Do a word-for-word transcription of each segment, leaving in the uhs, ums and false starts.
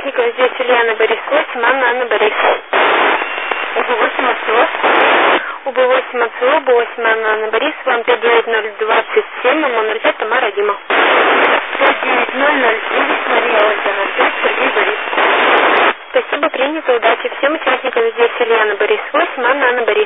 участникам здесь Ульяна Борис восемь, Анна Анна Борис. У Б восемь АЦО. У Б восемь АЦО, У Б восемь Анна Анна Борис, вам пять девять ноль двадцать семь, МО ноль пять Тамара Дима. пять девять ноль ноль девять Мария Ольга ноль пять Сергей Борис. Спасибо, принято, удачи. Всем участникам здесь Ульяна Борис восемь, Анна Анна Борис.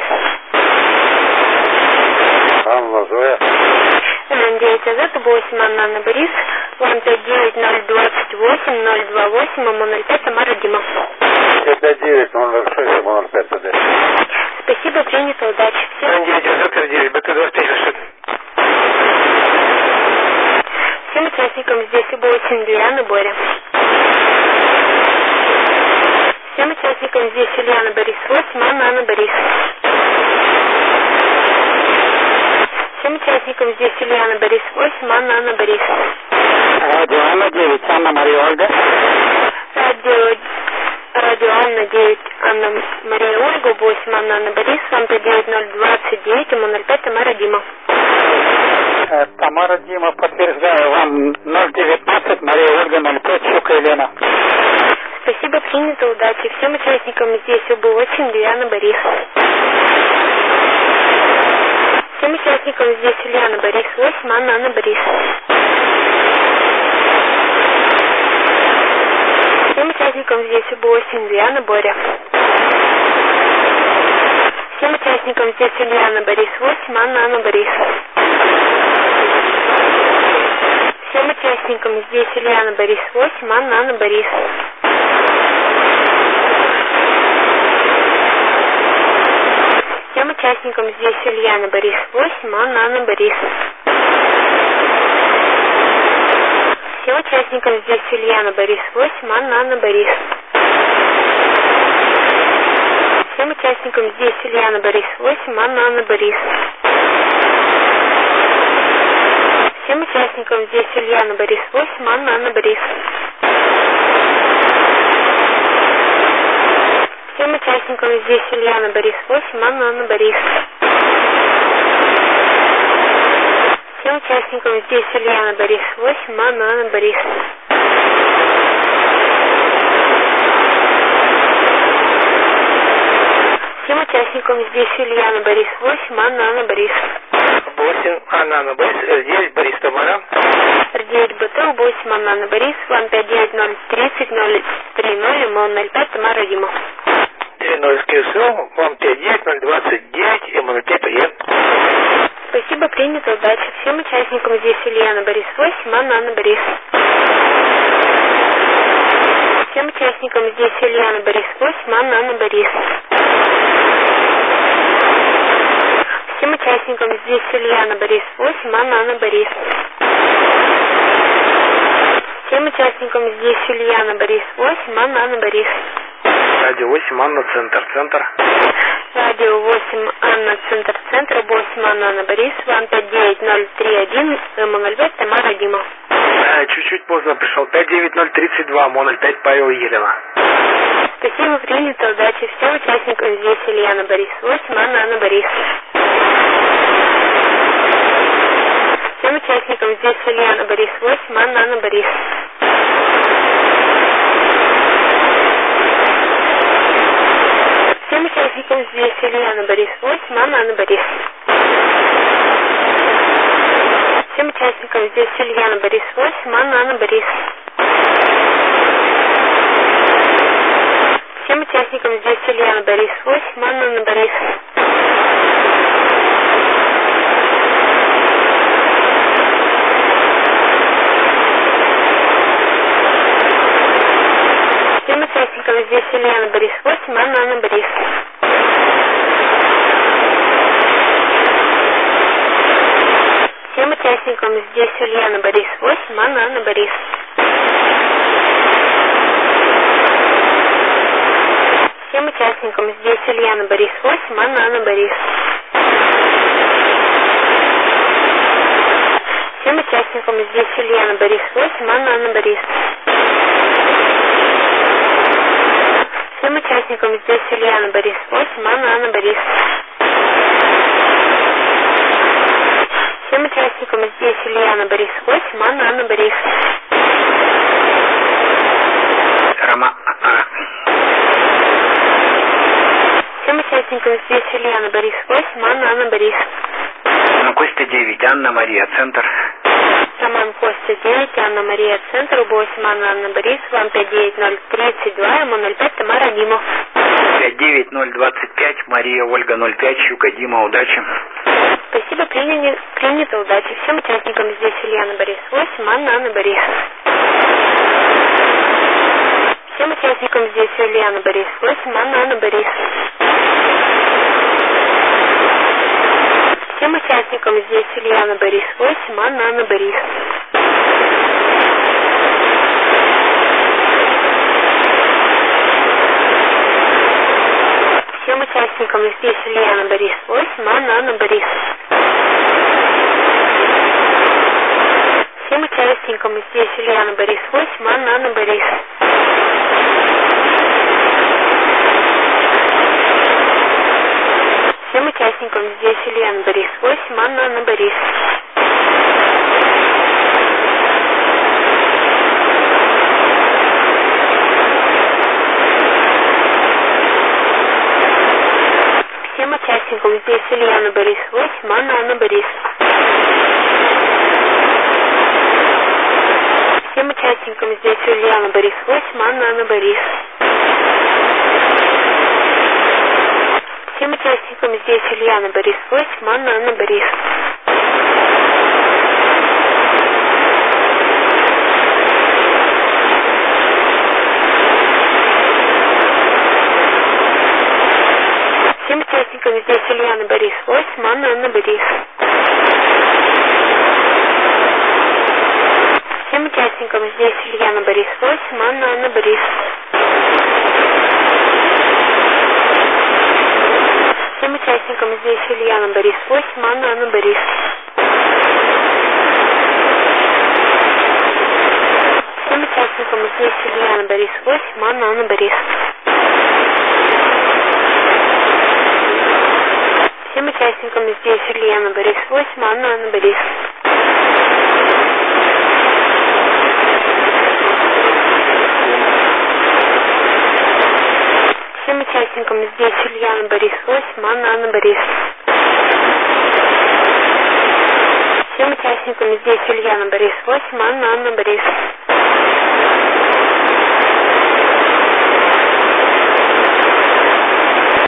Анна Зоя. девять АЗ, У Б восемь Анна Анна Борис, вам пять девять ноль двадцать восемь ноль двадцать восемь, МО ноль пять Тамара Дима. пять девять ноль ноль шесть, МО ноль пять ТД. Спасибо, принято, удачи. Всем девять АЗ, девять, БТ двадцать пять. Всем участникам здесь У Б восемь Ульяна Боря. Всем участникам здесь Ульяна Борис восемь, Анна Анна Борис. Всем участникам здесь Ульяна Борис восемь, Анна Анна Борис. Радио Анна девять, Анна Мария Ольга. Радио, радио Анна девять, Анна Мария Ольга, У Б восемь Анна Анна Борис, вам пять девять ноль двадцать девять, МО ноль пять Тамара Дима. Тамара Дима, подтверждаю, вам ноль девятнадцать, Мария Ольга ноль пять, Щука Елена. Спасибо, принято, удачи. Всем участникам здесь У Б восемь Ульяна Борис. Всем участникам здесь Ульяна Борис восемь, Анна Анна Борис. Всем участникам здесь У Б восемь Ульяна Боря. Всем участникам здесь Ульяна Борис восемь, Анна Анна Борис. Всем участникам здесь Ульяна Борис восемь, Анна Анна Борис. Всем участникам здесь Ульяна Борис восемь, Анна Анна Борис. Всем участникам здесь Ульяна Борис восемь, Анна Анна Борис. Всем участникам здесь Ульяна Борис восемь, Анна Анна Борис. Всем участникам здесь Ульяна Борис восемь, Анна Анна Борис. Всем участникам здесь Ульяна Борис восемь, Анна Анна Борис. Всем участникам здесь Ульяна Борис восемь, Анна Анна Борис. Всем участникам здесь Ульяна Борис восемь, Анна Анна Борис. восемь, Анна Анна Борис, Р девять, Борис Тамара. Р девять БТ, У Б восемь Анна Анна Борис, вам пять девять ноль тридцать ноль три ноль, МО ноль пять Тамара Дима. три ноль КСО, вам пять девять ноль двадцать девять, МО ноль пять ПЕ. Спасибо, принято, удачи. Всем участникам здесь Ульяна Борис восемь, Анна Анна Борис. Всем участникам здесь Ульяна Борис восемь, Анна Анна Борис. Всем участникам здесь Ульяна Борис восемь, Анна Анна Борис. Всем участникам здесь Ульяна Борис восемь, Анна Анна Борис. Радио восемь, Анна Центр, Центр. Радио восемь, Анна Центр, Центр, восемь Анна Анна Борис, вам пять девять ноль три один, МО ноль пять Тамара Дима. А, чуть-чуть поздно пришел. пять девять ноль тридцать два, МО ноль пять Павел Елена. Спасибо, принято, удачи. Всем участникам здесь Ульяна Борис восемь, Анна Анна Борис. Всем участникам здесь Ульяна Борис восемь, Анна Анна Борис. Всем участникам здесь Ульяна Борис восемь, Анна Анна Борис. Всем участникам здесь Ульяна Борис восемь, Анна Анна Борис. Всем участникам здесь Ульяна Борис восемь, Анна Анна Борис. Всем участникам здесь Ульяна Борис восемь, Анна Анна Борис. Всем участникам здесь Ульяна Борис восемь, Анна Анна Борис. Всем участникам здесь Ульяна Борис восемь, Анна Анна Борис. Всем участникам здесь Ульяна Борис восемь, Анна Анна Борис. Всем участникам здесь Ульяна Борис восемь, Анна Анна Борис. Всем участникам здесь Ульяна Борис восемь, Анна Анна Борис. Рома... А. Всем участникам здесь Ульяна, Борис восемь, Анна, Анна, Борис. Ну, Костя девять, Анна, Мария, центр. Роман, Костя девять, Анна, Мария, центр, восемь, Анна, Анна, Борис, вам пять девять ноль тридцать два, ему ноль пять, Тамара, Дима. пять девять ноль двадцать пять, Мария, Ольга, ноль пять, Щука, Дима, удачи. Спасибо, принято, принято, удачи. Всем участникам здесь Ульяна, Борис восемь, Анна, Анна, Борис. Всем участникам здесь Ульяна, Борис восемь, Анна, Анна, Борис. Всем участникам здесь Ульяна, Борис восемь, Анна, Анна, Борис. Всем участникам здесь Ульяна, Борис восемь, Анна, Анна, Борис. Всем участникам здесь Ульяна, Борис восемь, Анна, Анна, Борис. Всем участникам здесь Ульяна, Борис восемь, Анна, Анна, Борис. Всем участникам здесь Ульяна, Борис восемь, Анна, Анна, Борис. Всем участникам здесь Ульяна, Борис восемь, Анна, Анна, Борис. Всем участникам здесь Ульяна, Борис восемь, Анна, Анна, Борис. Всем участникам здесь Ульяна, Борис восемь, Анна, Анна, Борис. Всем участникам здесь Ульяна, Борис восемь, Анна, Анна, Борис. Всем участникам здесь Ульяна, Борис восемь, Анна, Анна, Борис. Всем участникам здесь Ульяна, Борис восемь, Анна, Анна, Борис. Всем участникам здесь Ульяна, Борис восемь, Анна, Анна, Борис. Всем участникам здесь Ульяна, Борис восемь, Анна, Анна, Борис. Всем участникам здесь Ульяна, Борис восемь, Анна, Анна, Борис.